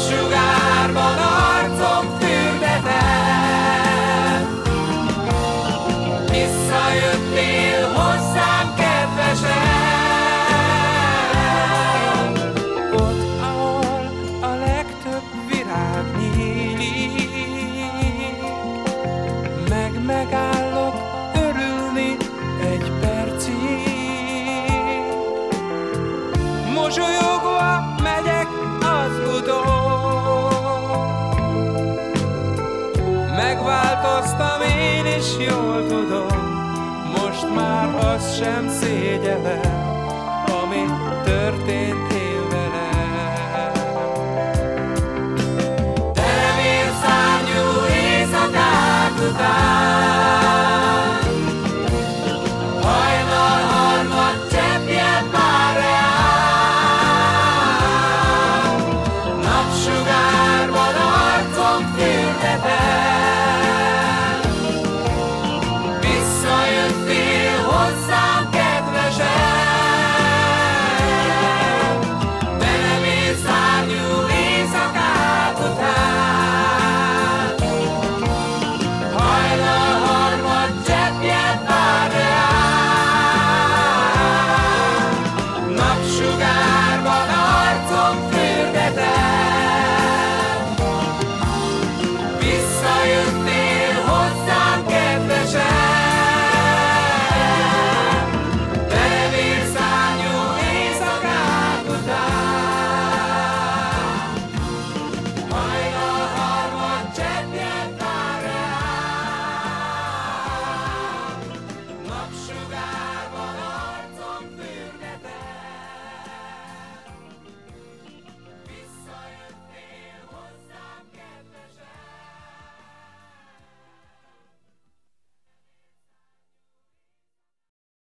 napsugárban arcom fürdetem. Visszajöttél hozzám, kedvesem, ott, ahol a legtöbb virág nyílik. Megállok örülni egy percig. Mosolyogva megyek az úton. Megváltoztam én is, jól tudom, most már azt sem szégyellem, ami történt én velem. Teremérszárnyú éjszakák után, hajnal harmad cseppjed már reál, napsugár